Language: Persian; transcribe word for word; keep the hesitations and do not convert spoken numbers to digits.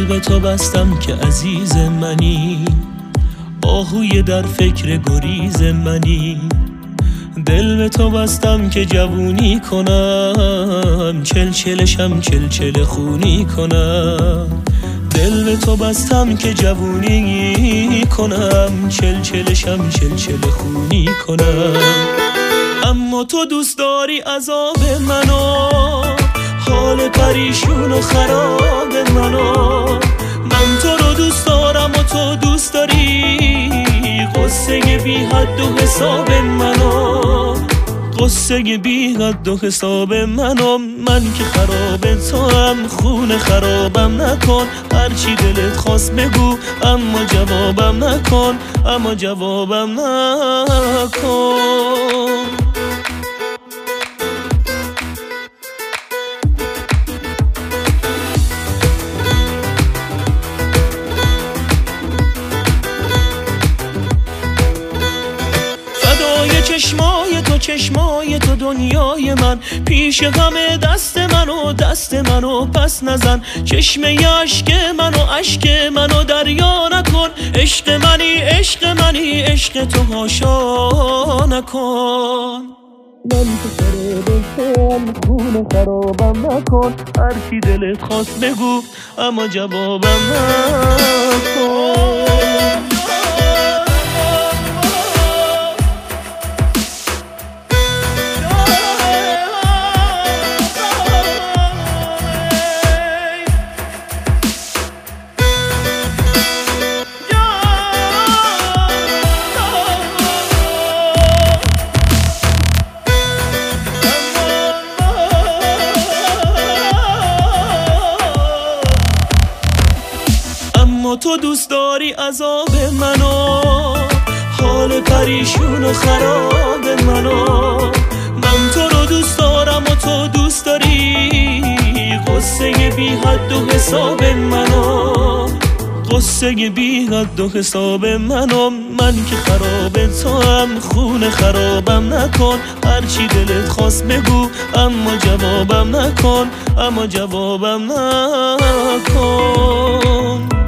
به تو بستم که عزیز منی، آهوی در فکر گریز منی. دل به تو بستم که جوونی کنم، چل چلشم چل چل خونی کنم. دل به تو بستم که جوونی کنم، چل چلشم چل چل خونی کنم. اما تو دوست داری عذاب منو، حال پریشون و خراب منو. من تو رو دوست دارم و تو دوست داری قصه بی حد و حساب منو، قصه بی حد و حساب منو. من که خراب تو هم خون خرابم نکن، هرچی دلت خواست بگو اما جوابم نکن، اما جوابم نکن. چشمای تو چشمای تو دنیای من، پیش همه دست منو دست منو پس نزن. چشمه عشق منو عشق منو دریا نکن، عشق منی عشق منی عشق تو هاشا نکن. من تو خرابم خون خرابم نکن، هرچی دلت خواست بگو اما جوابم نکن. تو دوست داری عذاب منو، حال پریشون و خراب منو. من تو رو دوست دارم و تو دوست داری قصه بی حد و حساب منو، قصه بی حد و حساب منو. من که خراب تو هم خون خرابم نکن، هرچی دلت خواست بگو اما جوابم نکن، اما جوابم نکن.